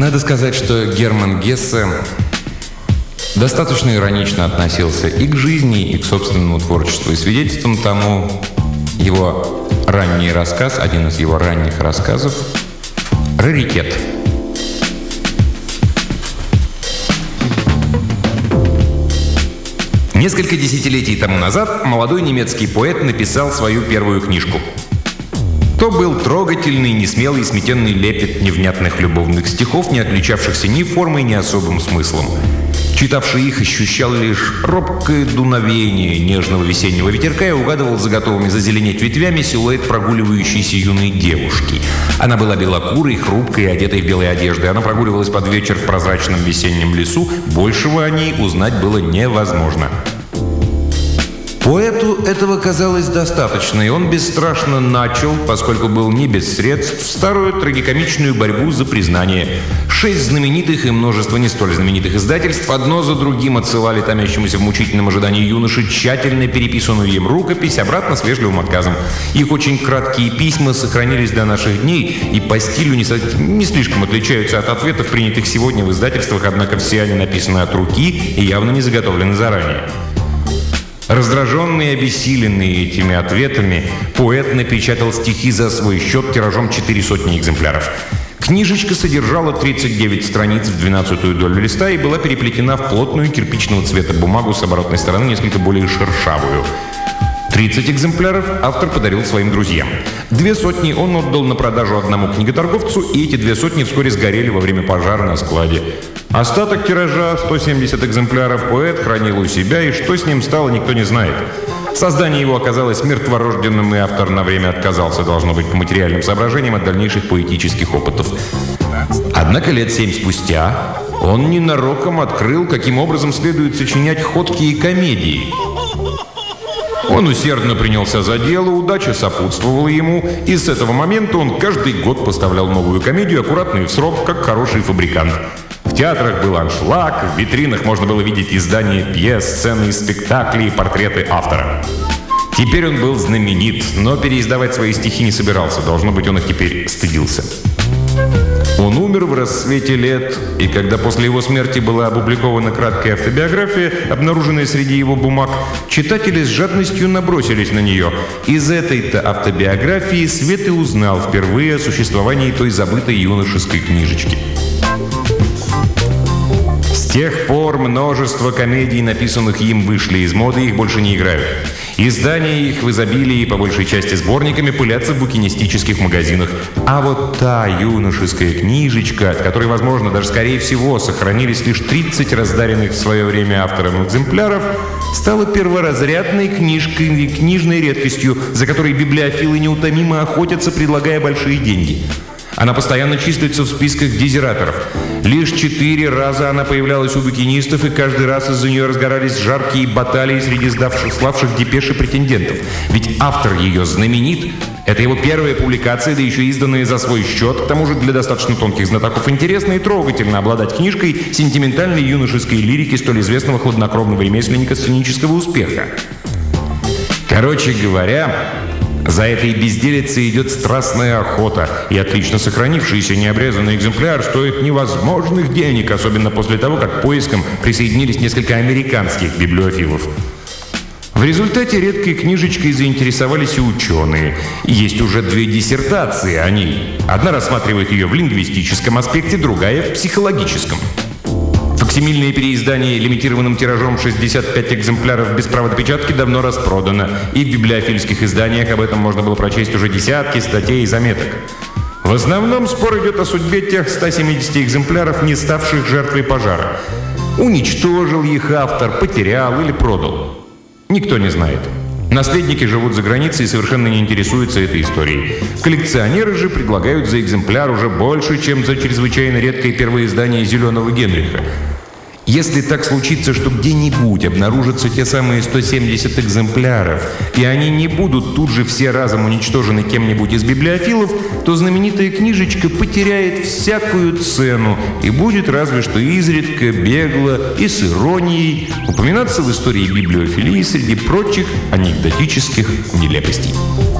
Надо сказать, что Герман Гессе достаточно иронично относился и к жизни, и к собственному творчеству. И свидетельством тому его ранний рассказ, один из его ранних рассказов «Раритет». Несколько десятилетий тому назад молодой немецкий поэт написал свою первую книжку. То был трогательный, несмелый, сметенный лепет невнятных любовных стихов, не отличавшихся ни формой, ни особым смыслом. Читавший их ощущал лишь робкое дуновение нежного весеннего ветерка и угадывал за готовыми зазеленеть ветвями силуэт прогуливающейся юной девушки. Она была белокурой, хрупкой, одетой в белые одежды. Она прогуливалась под вечер в прозрачном весеннем лесу. Большего о ней узнать было невозможно. Поэту этого казалось достаточно, и он бесстрашно начал, поскольку был не без средств, старую трагикомичную борьбу за признание. 6 знаменитых и множество не столь знаменитых издательств одно за другим отсылали томящемуся в мучительном ожидании юноше тщательно переписанную им рукопись обратно с вежливым отказом. Их очень краткие письма сохранились до наших дней и по стилю не слишком отличаются от ответов, принятых сегодня в издательствах, однако все они написаны от руки и явно не заготовлены заранее. Раздраженный и обессиленный этими ответами, поэт напечатал стихи за свой счет тиражом 400 экземпляров. Книжечка содержала 39 страниц в 12-ю долю листа и была переплетена в плотную кирпичного цвета бумагу с оборотной стороны, несколько более шершавую. 30 экземпляров автор подарил своим друзьям. 200 он отдал на продажу одному книготорговцу, и эти 200 вскоре сгорели во время пожара на складе. Остаток тиража, 170 экземпляров, поэт хранил у себя, и что с ним стало, никто не знает. Создание его оказалось мертворожденным, и автор на время отказался, должно быть, по материальным соображениям от дальнейших поэтических опытов. Однако лет 7 спустя он ненароком открыл, каким образом следует сочинять ходкие комедии. Он усердно принялся за дело, удача сопутствовала ему, и с этого момента он каждый год поставлял новую комедию, аккуратно и в срок, как хороший фабрикант. В театрах был аншлаг, в витринах можно было видеть издания пьес, сцены из спектаклей и портреты автора. Теперь он был знаменит, но переиздавать свои стихи не собирался, должно быть, он их теперь стыдился. Он умер в расцвете лет, и когда после его смерти была опубликована краткая автобиография, обнаруженная среди его бумаг, читатели с жадностью набросились на нее. Из этой-то автобиографии Свет и узнал впервые о существовании той забытой юношеской книжечки. С тех пор множество комедий, написанных им, вышли из моды, их больше не играют. Издания их в изобилии, по большей части сборниками, пылятся в букинистических магазинах. А вот та юношеская книжечка, от которой, возможно, даже скорее всего, сохранились лишь 30 раздаренных в свое время автором экземпляров, стала перворазрядной книжкой и книжной редкостью, за которой библиофилы неутомимо охотятся, предлагая большие деньги. Она постоянно числится в списках дезираторов. Лишь 4 раза она появлялась у букинистов, и каждый раз из-за нее разгорались жаркие баталии среди славших депеши претендентов. Ведь автор ее знаменит. Это его первая публикация, да еще изданная за свой счет. К тому же для достаточно тонких знатоков интересно и трогательно обладать книжкой сентиментальной юношеской лирики столь известного хладнокровного ремесленника сценического успеха. Короче говоря, за этой безделицей идет страстная охота, и отлично сохранившийся необрезанный экземпляр стоит невозможных денег, особенно после того, как к поискам присоединились несколько американских библиофилов. В результате редкой книжечкой заинтересовались и ученые. Есть уже 2 диссертации о ней. Одна рассматривает ее в лингвистическом аспекте, другая — в психологическом. Факсимильное переиздание лимитированным тиражом 65 экземпляров без права допечатки давно распродано, и в библиофильских изданиях об этом можно было прочесть уже десятки статей и заметок. В основном спор идет о судьбе тех 170 экземпляров, не ставших жертвой пожара. Уничтожил их автор, потерял или продал. Никто не знает. Наследники живут за границей и совершенно не интересуются этой историей. Коллекционеры же предлагают за экземпляр уже больше, чем за чрезвычайно редкое первое издание «Зеленого Генриха». Если так случится, что где-нибудь обнаружатся те самые 170 экземпляров, и они не будут тут же все разом уничтожены кем-нибудь из библиофилов, то знаменитая книжечка потеряет всякую цену и будет разве что изредка, бегло и с иронией упоминаться в истории библиофилии среди прочих анекдотических нелепостей.